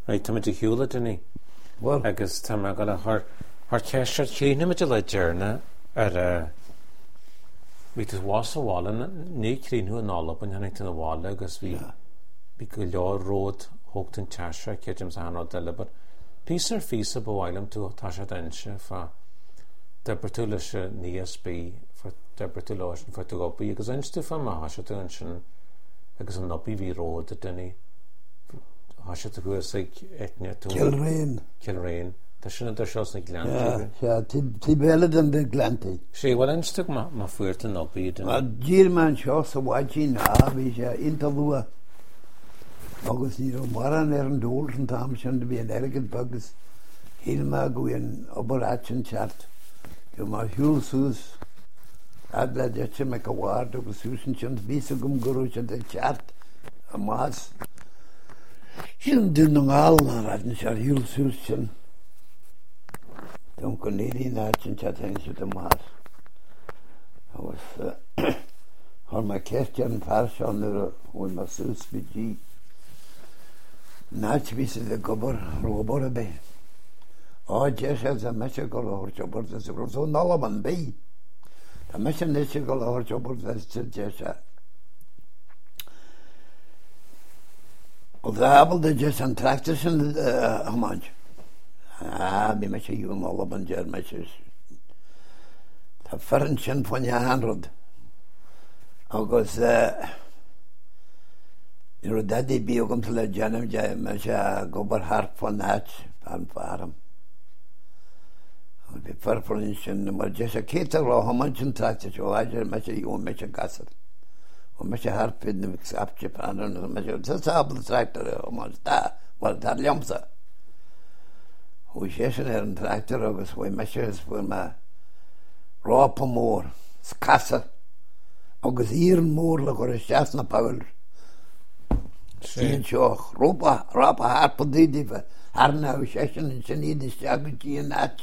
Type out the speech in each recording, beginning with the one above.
Right, tá muid hiúla duine. Well, Agus tá me go le th ceiste chéine muid le dearna ar bhí is bhás bhála ní críú an álaban hanig na bhála agus bhí go leor ród hogt an teise céidim sa anó deile, but pís ar físa bhhailm tú tá sé dainse fa debertú lei se níos bí debertú leis fa tú gopaí agus einstú fa má se tú an sin agus an nopí bhí ród a duine se tú guas ag etne tú Kilrain tá sinna dar seos na gleantaí tí bhealad an de gleantaí sé bhil einstú má fuirta nopí dír man seo sa bhaidí ná bhí sé intalúa agus ní maran ar an dúil an tam sin de bhí an airgad bagus hílma go bhíon obaráit an teart go má hiúil sús ad le deite me go bhhard agus súsin sin ví a gom goú sin de teart a más sin dún an gáil ná ráitn se hiúil sús sin don go néí ná sin teart hen si a más agus har me ceiste an fear seán ar bhfuil mar sús bidí náit ví a gobar róbar a bé de sé a me go lehairteobar so nálaman bé Tá me sin is go lehairteobar de se abal de je an tractor sin hamáint bí me sé dún nálaban de me Tá feran sin fan hanrod agus daddy biogam til le janam ja me se gobar hart fan náit an faram be farflin mar je se kéta ra hamantin tractor jo ajer me se dún me se gasar og me se harpid nem apje panan me se abal tractor man sta var dar lamsa og je en tractor agus we me se for ma rapa mór skassa agus ír mór le go sjasna paul sin joch rapa harpa didifa harna we session sin idis jagti nat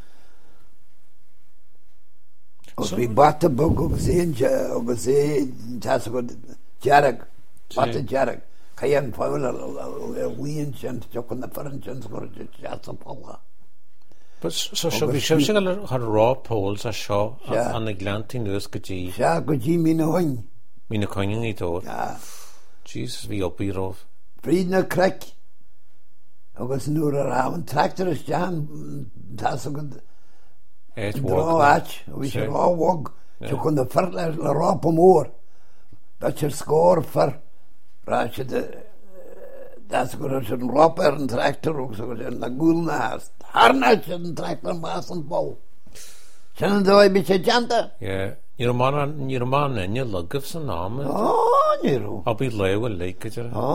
Os vi bata bogo sé tas go jarag bata jarag kayan paula wien chant jokon na paranchans go jatsa paula but so vi shevsgal har raw poles a show an the glanty news gji ja gji mina coin it or Jesus vi up here of Friedner crack agus nur a tractor is jan tas go we should all walk to kon the far la rapa mór dat je score for rache de das go er een rapper en tractor ook zo en la gulnaast harnach en tractor masen bal zijn er een beetje janta your man en je look of some naam nero I'll be lewe lake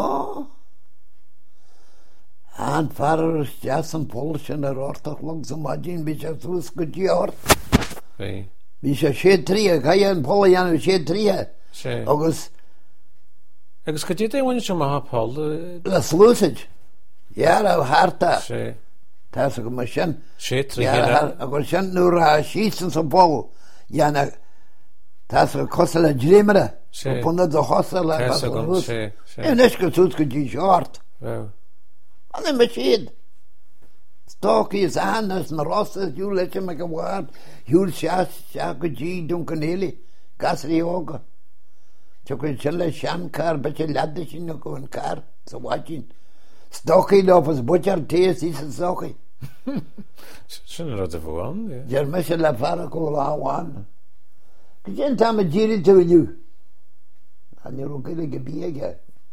and farers just some polish and ortach langs imagine beetje sus goed jaar wie se sé trie ga je een polian sé trie agus could you do one from a Paul la slusage ja harta tas go machine sé trie agus sin nu a schießen some ball ja na tas kosela dreamere ponda de hosela en es go sus goed jaar an the machine stock is anders na rosses you let him make a word you'll shaka g dunkaneli gasri oga chokun chelle sham car bache ladish in ko car so watching stocky lofes butcher taste is stocky shouldn't have to go on yeah mesela fara ko la wan kijen tam jiri to you ani rukele gebiega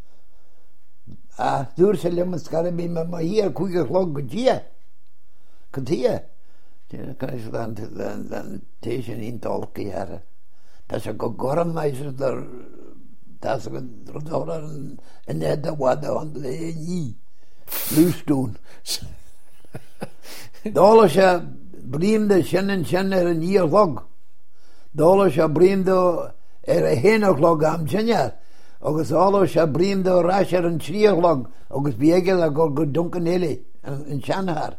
dur selem skare bi ma hier kuige log gejia kuntie kan is dan tegen in talk jaren dat is go goram meiser daar dat is rodor en de wada on de ni lustoen dolasha brimde shennen en hier log dolasha brimde hen log am jenya agus allo se brim do rasher an triolog agus biegel a go dunkaneli in Shanhar.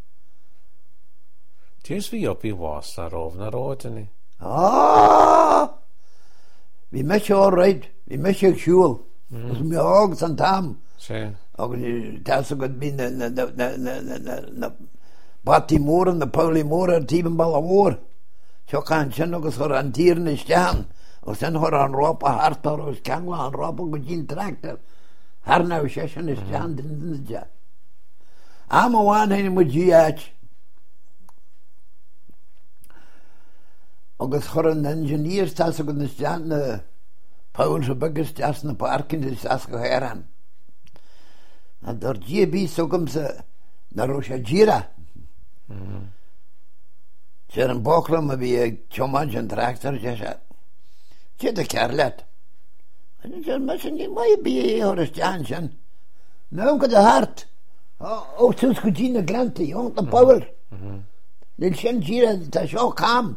Tis vi up I was that over vi mesh all right, vi mesh shul. Os mi og san tam. Sí. Og tas og bin na Batti Moore na Pauli Moore tiben ball war. Så kan kjenn og så rantirne stjern. Og sen har han ropa hartar og skangla han ropa og gin traktor. Harna og session is stjern den ja. I'm a one in with GH. Og het gewoon engineers dat ze kunnen staan Paul zo biggest jas na parking is as geheran. En door GB zo komt ze naar Roshajira. Ze een boklam met een chomage tractor ja. Ze de karlet. En ze moeten niet meer bij horen staan. Nou kan de hart. Oh, toen scootine glante, jong de Paul. Den Gira dat zo kwam.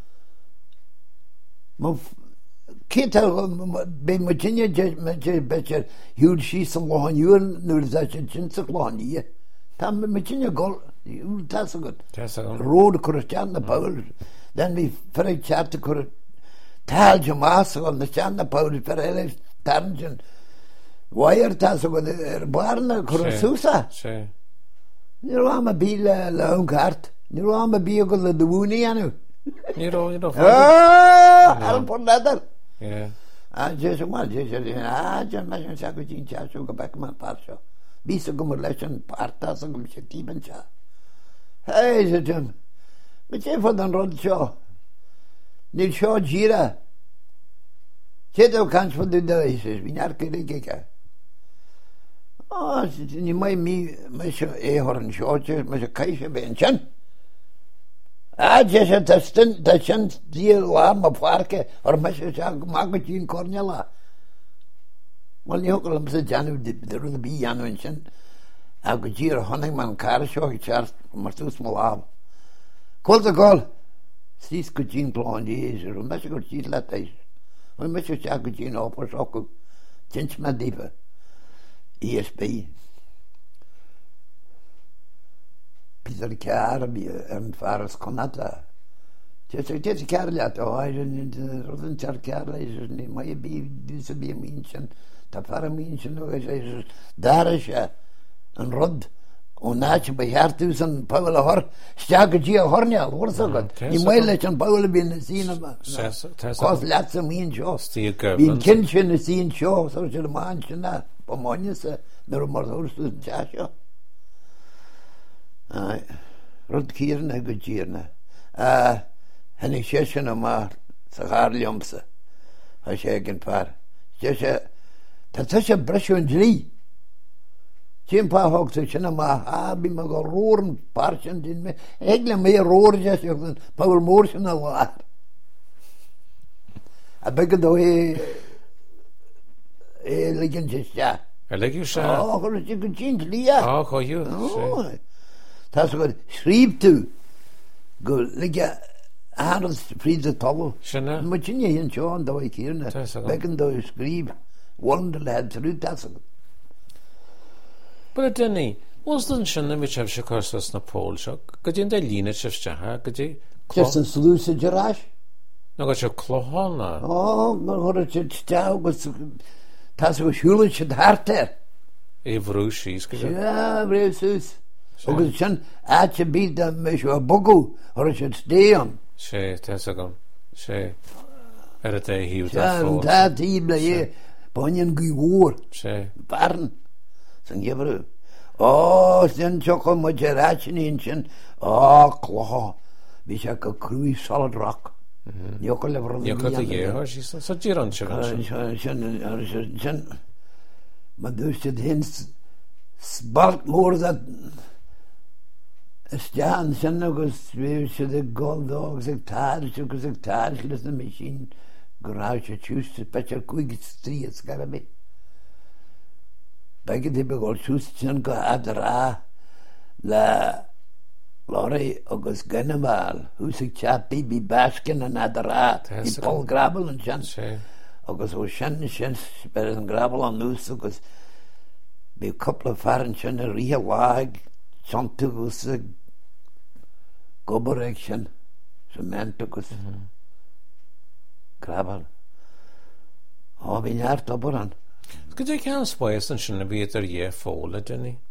Maar kita bij Virginia je beetje huge sheets van lohan juren nu dat je jinse lohan die dan met Virginia gol dat is goed rode Christian de Paul dan we vrij chat de taal jamaas van de Christian de Paul vrij targen wire tas ook de barna Christusa sí ni rama bil laungart ni rama biogol de wuni anu you know Alan por nada. yeah Jesus mal Jesus jan mas sa ko tin cha so ka man parso biso como lechen parta so como se tiben cha hey jeton me che fodan rod cho nel show gira che do kan fo de is vinar ke de ke ni mai mi so horn show che me kai se benchen Just dat zijn die lama parken, or mensen zeggen, maak het in Cornella. Want je ook al ze janu de rode bi janu en zijn. Ook hier honingman karsho gechart, maar toen small ab. Kol de gol. Sis kuchin plan die is, er mensen goed ziet laat is. Want mensen zeggen kuchin op os ook. Tjens maar diepe. ESP. Peter Carby en Fares Conata. Het Carla, Roden Carla is niet, maar je bent bij mensen, dat waren mensen, daar is een rod, en naast je bij Hartusen, Paul Hor, sterke Gia Hornia, hoor zo goed. Je moet een Paul binnen zien, kost laatste mensen, wie een kindje zien, zo, zoals je de maandje na, Pomonjes, naar een Marhoorstusen, ja. Rod kierne en gutjirne. En ik zeg je maar, ze gaan ljomse. Als je een paar. Dat is een brasje en drie. Geen paar hoog te zeggen, maar heb je me geroren, paartjes in me. Ik meer roeren, zeg je, Paul Moorsen al waar. Heb ik het door liggen, ja. Liggen, ja. Oh, dat is een gutjint, ja. Oh, goh, je. Dat is goed. Schreef toe. Goed. Liggen. Hans Friede Tollo. Schöne. Moet je niet in zo'n dat ik hier ne. Bekken dat je schreef. Wonderland terug dat is. Maar Danny, was dan schöne met je schakers na Polschok? Kad je de line chefste ha? Kad je. Just een sluise garage. Nou je klohana. Oh, maar hoor je stel was. Dat is schuldig het harter. Evrushis gezegd. Ja, precies. Ook het zijn aatje biedt dat met je bogu. Hoor je het steen. She, tesagam. She. Het hield dat voor. Ja, dat hier blijf je. Bonjen gewoer. She. Barn. Zijn je bro. Oh, zijn choco met je ratje in zijn. Oh, klaar. Wie zeg ik cruise solid rock. Je kan lever. Je kan het je hoor. Ze is zo giron zijn. Maar dus het hins spalt more dat. Staan zijn nog eens weer de gold sectaris dus de machine garage choose beter quick street scarabee bij de begol choose zijn adra la lorry agus ganabal hoe zich chat baby basken en adra in Paul Grabel en Jan agus ocean bij een Grabel aan dus agus bij een couple of farren een real wag chantus Goborection, cementicus, Grabal. Oh, ben je hard op aan. Could you can't spice and shouldn't be at their folded, didn't he?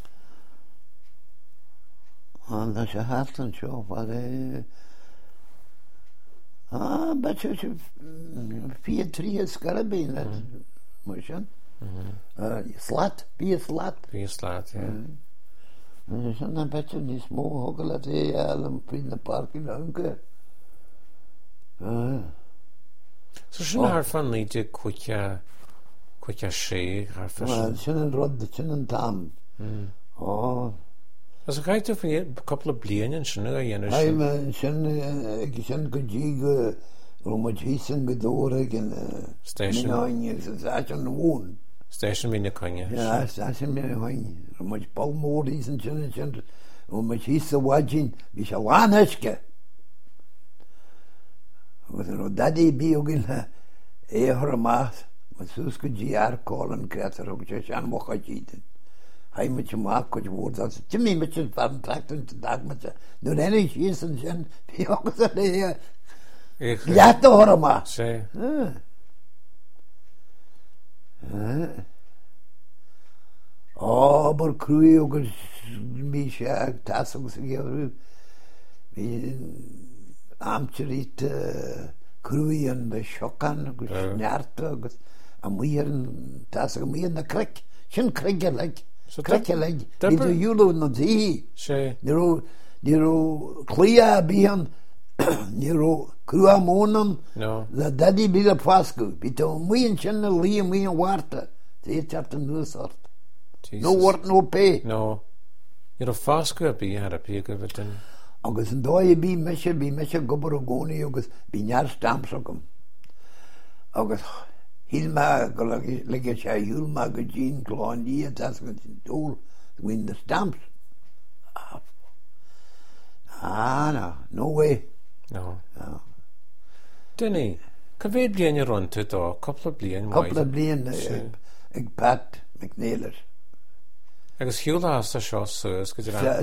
And that's a hat and show, but but you be a tree is gotta be in that motion. Slat, be a slat. Be a slat, yeah. And there's a bet in this small hoggle at the Allen in the park in Unker. So shouldn't our fun lead you quick a shake, our fish? Well, shouldn't rod the chin and tam. Oh. As a guy to a couple of blian and shouldn't I? I'm shouldn't go jig much hissing with the Oregon station. Station being a conya. Yeah, station being a conya. Much Balmores and chin, much hiss a watching, we shall one eske. With a daddy be again a her math, but Suska GR call and creator of Josh and Mokajitan. I much mark which words as Jimmy Mitchell found tractor to Dagmacha. No, any she's and Jen, the opposite there. Yat the horror, say. Oh, but crew could be shag, tassels together. Amcherit crew and the shotgun, good snart, and we in tassel me in the creek. Shin creek like. So cricket leg, you know not see. Nero clear beyond Nero crua monum. No, the daddy be the Pasco. Between me and Channel Lee and me and water. They chapter no sort. No work, no pay. No, you're a Fasco be had a pig of it. August and do be measure gobber goni, August be near stamps of them. August. Hilma, like a shy Hilma, Gene, Claudia, that's what it's all win the stamps. No way. No. Denny, can we be any run to it or a couple of blian? Couple of blian, Pat McNailers. I guess Hugh has a shot, so it's good.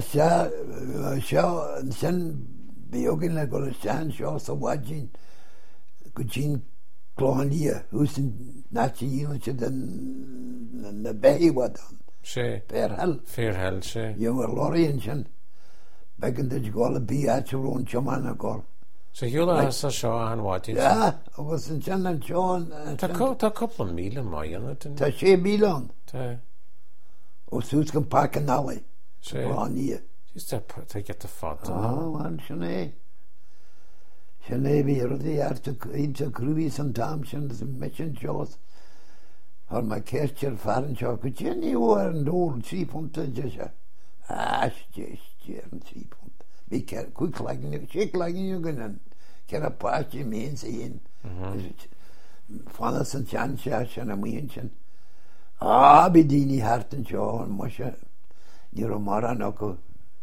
Sen be ogin like a shan shot, so watching Gene. Claudia, who's in Nazi units and the Bay what on? She. Fair hell, she. You were Lorian, begging that you go to be at your own Chomana call. So you has a show and what is yeah, I was in Chan and John. A couple of meal in my unit. Ta she Milan. O Suits can park an alley. She. Claudia. Just to get the fat. Oh, and Shanae. Shanae be already after into cruise and Thompson's and mission shows. Or my cashier foreign show. Could you were an old 3 punter just and 3 punt. Be careful, quick like you, shake like you can get a party means in. Fathers and chance and a mention. Be dini heart and show and musha. You're a maranoko.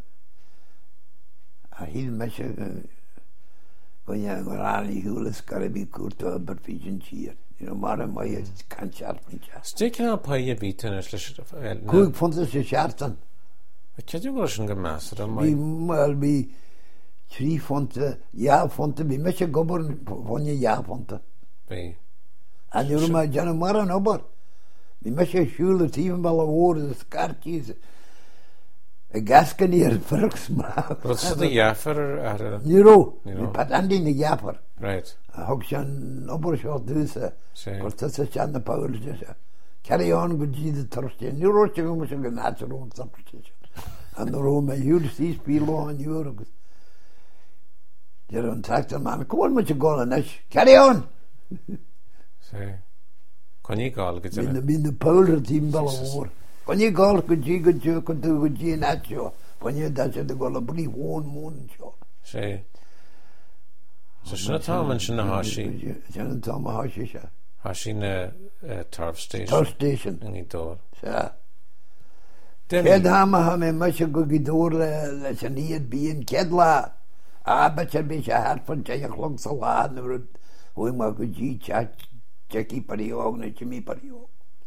He'll measure. When you're going to gotta be good to a pigeon cheer. You know, Mara, my can't sharp and chat. Sticking up by your beat and a good fonts to sharpen. I can't you rush and get master on my. Be 3 font, font be much a gobber on your font. Be. And you know, my John Mara, no, but be much a shoe that even by the water, the scarchies. A Gascony Firks. What's the Yaffer? Nero. But Andy in the Yapper. Right. A Hogshan Obershot does but that's a chan the power. Carry on, good G the Thursday. Nero Chigum a natural substitution. And the Roma, you'd see Spilo and Europe. You're on tractor, man. Come on, much a goal and carry on. Say, can you call it? Been the power team war. When you go could you could do good G at you when you dash the goal a brief one show. Say. So shouldn't Tom mention the Hashi? Shouldn't Tom Hashi? Hashi in a turf station. Turf station. In the door. Yeah. Ked Hammer much a good door, let's need be in Kedla. But you'll be a hat for Jay o'clock so hard. We might go G chat, Jackie Pario, Jimmy Pario.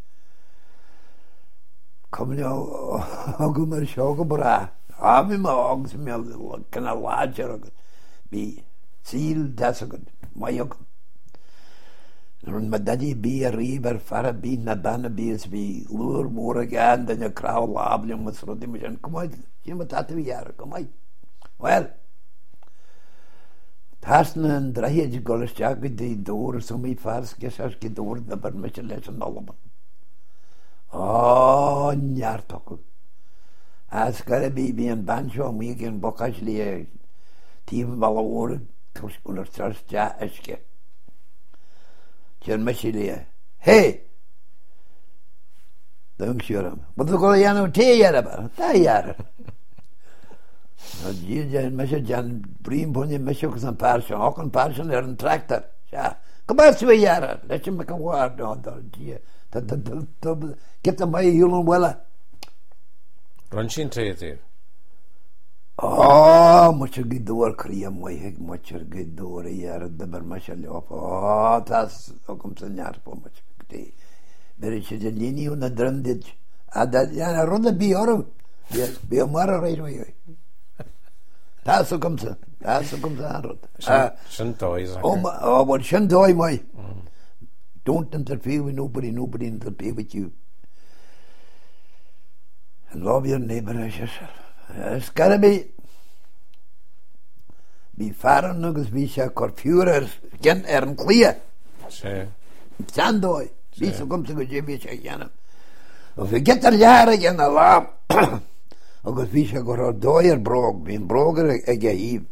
Come now, I'll go my shogabra. I'm in my hogs, me a little kind of larger. Be seal, that's a good. My yoke. Rwy'n madadi bi a riber fara bi na dan a bi as bi lŵr môr a gan dan y craw lab li'n mwysrod i mysyn cymwyd sy'n ma tata fi ar cymwyd wel tas na'n drahyd i golis jag gyda i dŵr sy'n mi ffars gysas gyda dŵr na byr mysyn les yn olwm o nyar tocw as gara bi yn bansio mi gyn bocas li tîm fal o wr cwrs gwnnw'r tras ja ysge Jan Machilia. Hey! Don't shoot him. But the Goliano tea yaraba. Tayar. Jan Machilia Jan Brim Bunny Machuk and Parsha, Hawk and Parsha and tractor. Come back to a yara. Let him make a word on the get the way you know well. Runchin tea. Oh, much a good door, Kriam, much a good door, a year at the Bermashal. Oh, that's so comes a yard for much day. There is a linear on the drumditch. At that, I run the be or yes, be a mara right away. That's so comes a hundred. Shantoys. Oh, but Shantoy, my. Don't interfere with nobody interfere with you. And love your neighbor as yourself. It's gotta be faren nugus vi sja korfjurers gen en klia. Sandoi. Vi så kom til å gjøre seg gjennom. Og vi getter lære gjennom lam. Og vi sja går og døyer brog. Min broger er giv.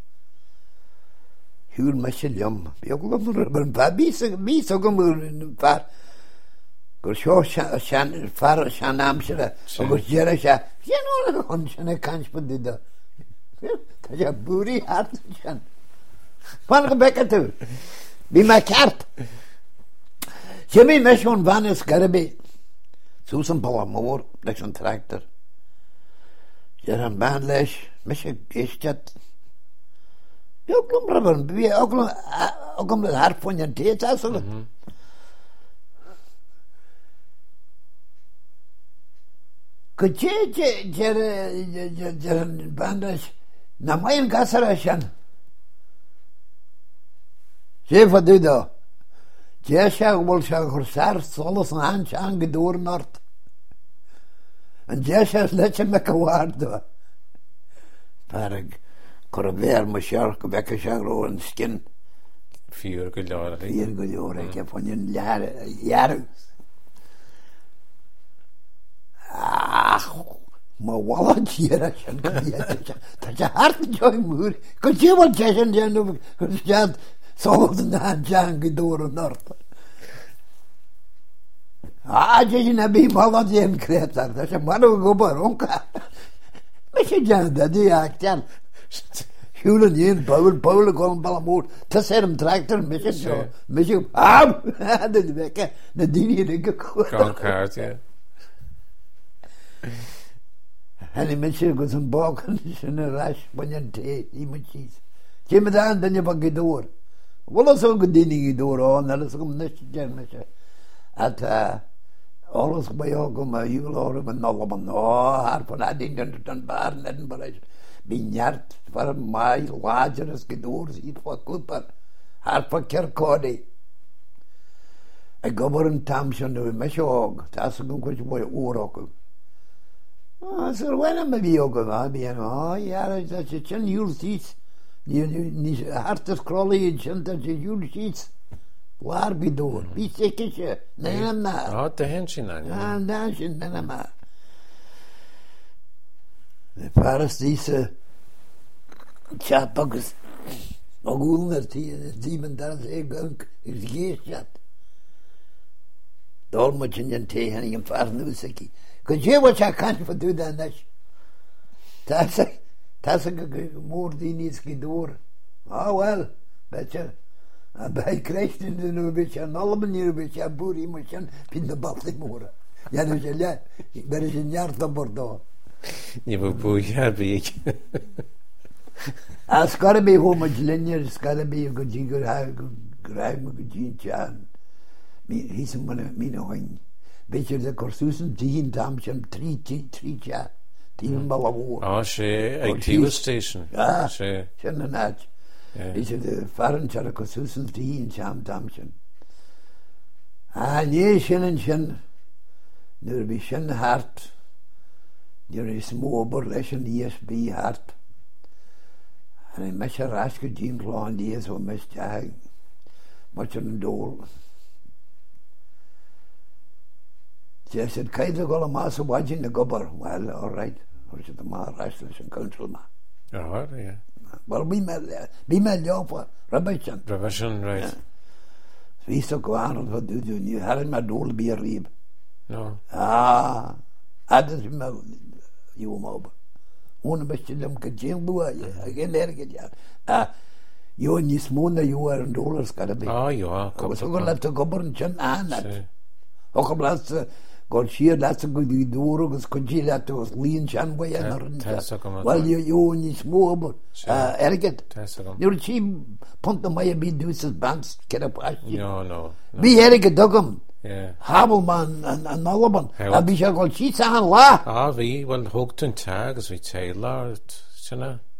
Hur mye ljom. Vi har glemt men vi så kom far. Går så far sjanamsere. Og går gjøre seg. Ja, nå han kjenner kanskje på det da. Det er buri hart kjenn. Van gebekka tu. Vi med kart. Jimmy Meshon van is garbi. Susan Palamor, liksom traktor. Jeran bandlesh, meshe gestat. Jo klumraben, vi okum det hart på en tet altså. Jeran bandlesh. Na mayen gasarashan. Jefa du da. Jesha wil sha gorsar solos an chan gedoor nort. En Jesha letje mek waardo. Parag korver mashar kubek shagro en skin. 4 guljare. 4 guljare ik heb van een jaar. Ma wallet hier shan kiyat. Ta hart joy mur. Ko je wat jeshan janu ko solos an chan gedoor nort. Aje nabi malad jem kreatar. Da se manu gobaronka. Meshe janda di aktan. Hulen jen Paul kon balamor. Ta serm traktor meshe so. Meshe de veke. De dini de ko. Kaart ja. En meshe go zum bok in een rash bonjante imetjis. Jem dan je bagidor. Wala so gedini gedor on, alles kom net jen meshe. At alles bij jou maar heel horen met allemaal haar van dat ding dan baar net maar binjart voor mij lager is gedoor ziet voor koper haar van kerkode ik ga maar een tamsje nu met jou dat is ook wat mooi oorok zo wanneer me wie ook maar bien ja dat je chen jul ziet niet hart is krollig en dat je jul ziet Waar gedoor, wie zekertje, nee na. Ja, de henshin aan. Ja, daar is een na. De paras deze chapagus, ogulner die men daar gunk is geestjat. Dolmetjen en thee en een paar nuseki. Kun je wat je kan voor doen dan dat? Dat is moord die niet gedoor. Ah wel, beetje. Hij krijgt in een beetje aan alle manieren een beetje aan boer iemand aan de Baltimore. Ja, dus ja, er is een jaar te Bordeaux. Je moet boeien, ben ik. Als kan bij homogeneer, als kan bij een goedje grijp me goedje aan. Is een mijn hoing. Weet je de cursussen 10 dames 3 jaar, 10 balavoor. Ah, she, active station. Ja, she een nacht. Is het de varen charcosussen 10 jam damchen. Nee, sin, nuair bhí sin hart, nuair is móbar leis an ESB hart. En me sé ras go dín chláin díos ó mes teag, mar an dól. Sé said, caid go a más a bhaidin na gobar. Well, all right. Or sé má ras leis an council ma. Yeah. Well, bí me leopa, Rabichan. Rabichan, right. Ví so go anad fa dúdú, ní harin ma dól bí a ríb. No. Adas me yú móba. Una bestilum ka jing bua, again ergid ya. Yú ní smúna yú ar an dólar skada bí. Yú, Agus ogur let a gobar an chan anad. Ogur blas gol siar let a gudi dúr agus kudji let a lín chan bua ya narin. Well, yú ní smúba. Ergid. Níor sí punta maya bí dúsas bands kera pasti. No. Bí ergid dogam. Yeah. Habelman an Nolaban. Bí sé gol sí sa an lá. Bhí, well, hogtún tag as bhí Taylor, sinna.